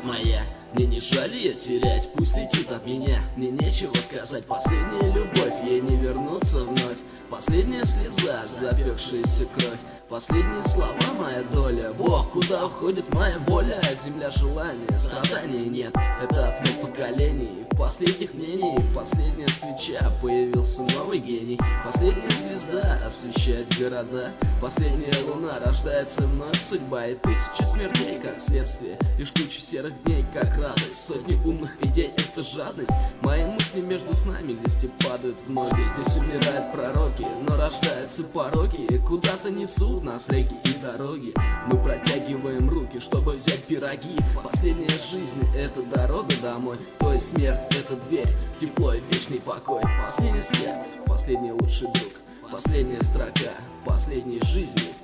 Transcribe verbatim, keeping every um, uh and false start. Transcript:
моя. Мне не жаль ее терять, пусть летит от меня. Мне нечего сказать, последняя любовь, ей не вернуться вновь. Последняя слеза, запекшаяся кровь. Последние слова, моя доля. Бог, куда уходит моя воля? Земля желания, страданий нет. Это ответ поколений, последних мнений. Последняя свеча, появился новый гений. Последняя звезда освещает города. Последняя луна, рождается вновь судьба. И тысячи смертей, как следствие, лишь куча серых дней, как радость. Сотни умных идей, это жадность. Мои мысли между снами, листья падают в ноги. Здесь умирают пророки, но рождаются пороки. Куда-то несут нас реки и дороги. Мы протягиваем руки, чтобы взять пироги. Последняя жизнь — это дорога домой. То есть смерть — это дверь в тепло и вечный покой. Последний свет, последний лучший друг. Последняя строка последней жизни.